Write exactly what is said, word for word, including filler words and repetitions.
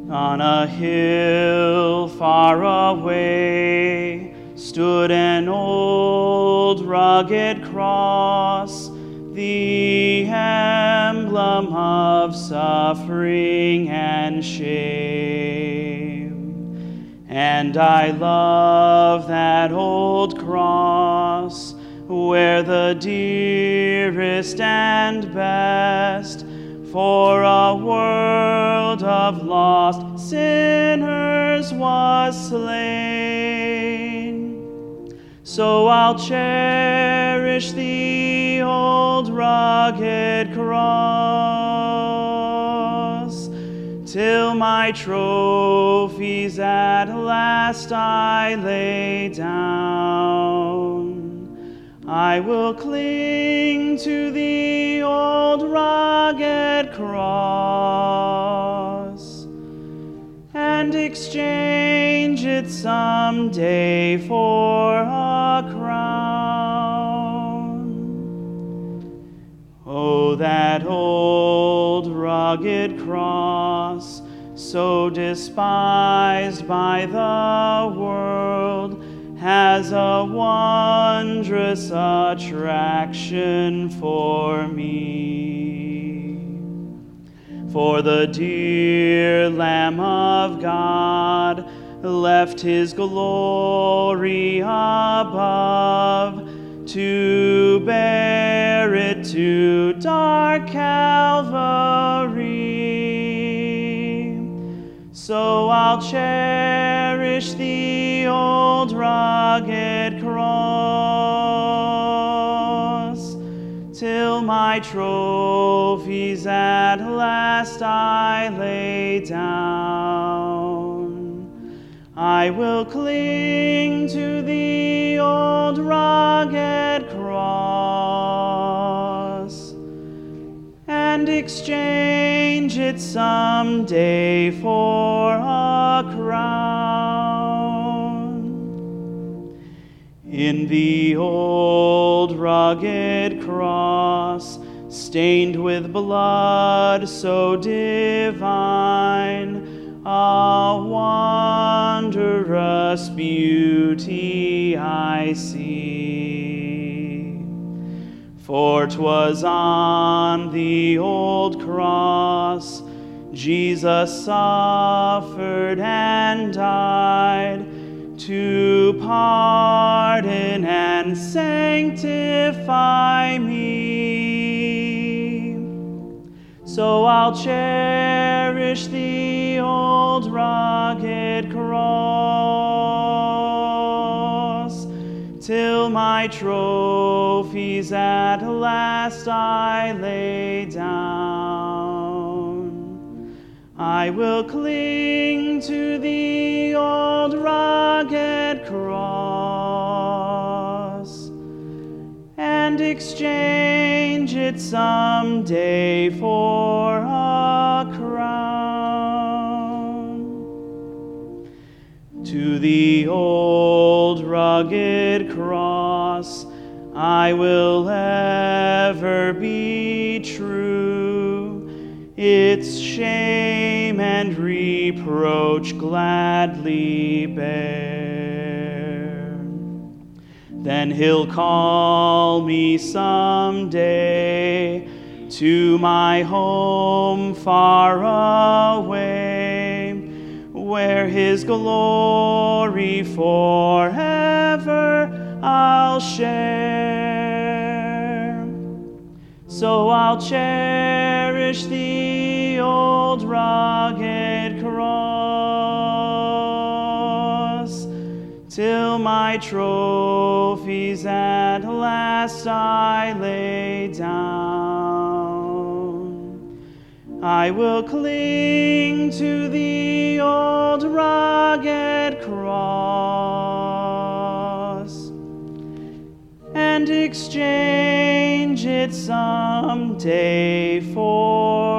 On a hill far away stood an old rugged cross, the emblem of suffering and shame. And I love that old cross, where the dearest and best for a world of lost sinners was slain. So I'll cherish the old rugged cross, till my trophies at last I lay down. I will cling to the old rugged cross and exchange it someday for a crown. Oh, that old rugged cross, so despised by the world, has a wondrous attraction for me. For the dear Lamb of God left his glory above to bear it to dark Calvary. So I'll cherish the old rugged cross, till my trophies at last I lay down. I will cling to the old rugged cross and exchange it someday for a crown. In the old rugged cross, stained with blood so divine, a wondrous beauty I see. For 'twas on the old cross Jesus suffered and died to pardon and sanctify me. So I'll cherish the old rugged cross, till my trophies at last I lay down. I will cling to the old rugged cross and exchange it someday for a crown. To the old rugged cross I will ever be true, its shame and reproach gladly bear. Then he'll call me someday to my home far away, where his glory forever I'll share. So I'll cherish the old rugged cross, till my trophies at last I lay down. I will cling to the old rugged cross and exchange it someday for